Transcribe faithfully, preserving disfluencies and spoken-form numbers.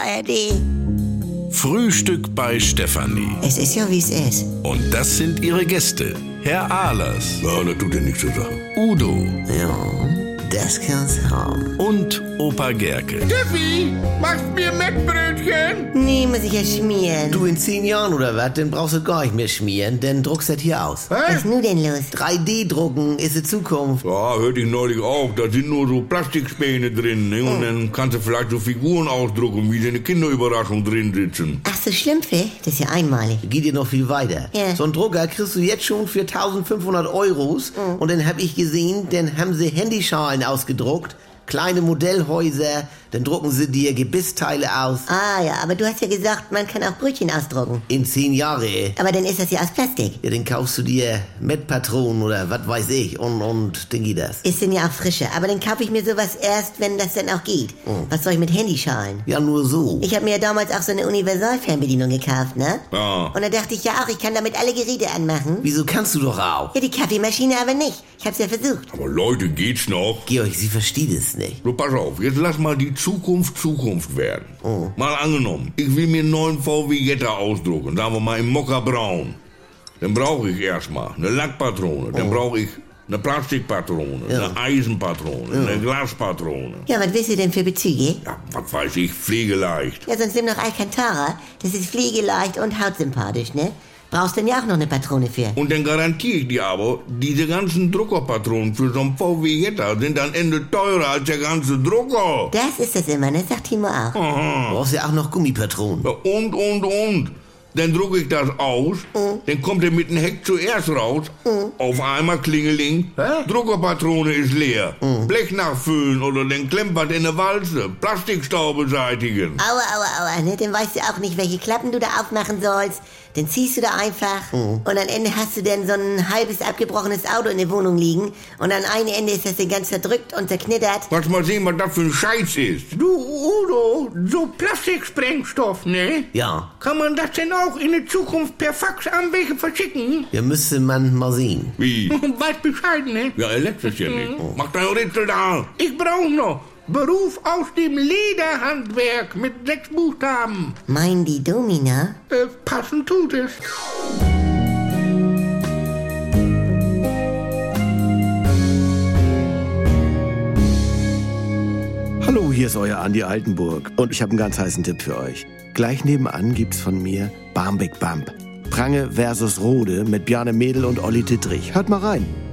A R D. Frühstück bei Stefanie. Es ist ja, wie es ist. Und das sind ihre Gäste. Herr Ahlers. Ja, das tut ja nichts zur Sache. Udo. Ja, das kann's haben. Und Opa Gerke. Steffi, machst mir Mettbrötchen? Nee, muss ich ja schmieren. Du in zehn Jahren oder was, dann brauchst du gar nicht mehr schmieren, denn druckst das hier aus. Was ist nun denn los? drei D drucken ist die Zukunft. Ja, hörte ich neulich auch. Da sind nur so Plastikspäne drin. Ne? Und dann kannst du vielleicht so Figuren ausdrucken, wie sie in der Kinderüberraschung drin sitzen. Ach so, Schlümpfe? Das ist ja einmalig. Geht dir noch viel weiter. Ja. So einen Drucker kriegst du jetzt schon für eintausendfünfhundert Euros. Mhm. Und dann hab ich gesehen, dann haben sie Handyschalen ausgedruckt. Kleine Modellhäuser, dann drucken sie dir Gebissteile aus. Ah ja, aber du hast ja gesagt, man kann auch Brötchen ausdrucken. In zehn Jahre. Aber dann ist das ja aus Plastik. Ja, dann kaufst du dir Mettpatronen oder was weiß ich und, und dann geht das. Ist denn ja auch frischer. Aber dann kaufe ich mir sowas erst, wenn das dann auch geht. Was soll ich mit Handyschalen? Ja, nur so. Ich habe mir ja damals auch so eine Universalfernbedienung gekauft, ne? Ja. Und da dachte ich ja auch, ich kann damit alle Geräte anmachen. Wieso kannst du doch auch? Ja, die Kaffeemaschine aber nicht. Ich hab's ja versucht. Aber Leute, geht's noch? Georg, sie versteht es nicht. So, pass auf, jetzt lass mal die Zukunft Zukunft werden. Mal angenommen, ich will mir einen neuen V W Jetta ausdrucken, sagen wir mal im Mokkabraun. Dann brauche ich erstmal eine Lackpatrone, dann brauche ich eine Plastikpatrone, Ja. eine Eisenpatrone, eine Glaspatrone. Ja, was willst du denn für Bezüge? Ja, was weiß ich, pflegeleicht. Ja, sonst nimm noch Alcantara. Das ist pflegeleicht und hautsympathisch, ne? Brauchst denn ja auch noch eine Patrone für. Und dann garantiere ich dir aber, diese ganzen Druckerpatronen für so einen V W Jetta sind am Ende teurer als der ganze Drucker. Das ist das immer, ne? Sagt Timo auch. Du brauchst ja auch noch Gummipatronen. Ja, und, und, und. Dann drucke ich das aus, dann kommt er mit dem Heck zuerst raus, auf einmal klingeling, Druckerpatrone ist leer, Blech nachfüllen oder dann klempert in der Walze, Plastikstaub beseitigen. Aua, aua, aua, ne? Dann weißt du auch nicht, welche Klappen du da aufmachen sollst. Dann ziehst du da einfach und am Ende hast du dann so ein halbes abgebrochenes Auto in der Wohnung liegen und an einem Ende ist das dann ganz verdrückt und zerknittert. Lass mal sehen, was das für ein Scheiß ist. Du, Udo, so Plastiksprengstoff, ne? Ja, Kann man das denn auch in der Zukunft per Fax an welche verschicken? ja, müsste man mal sehen. Wie? Weiß Bescheid, ne? Ja, er lässt es ja nicht. Mach dein Rätsel da. Ich brauch noch Beruf aus dem Lederhandwerk mit sechs Buchstaben. Meinen die Domina? Äh, passend tut es. Hallo, hier ist euer Andi Altenburg und ich habe einen ganz heißen Tipp für euch. Gleich nebenan gibt's von mir Barmbek Bump. Prange versus Rode mit Bjarne Mädel und Olli Dittrich. Hört mal rein.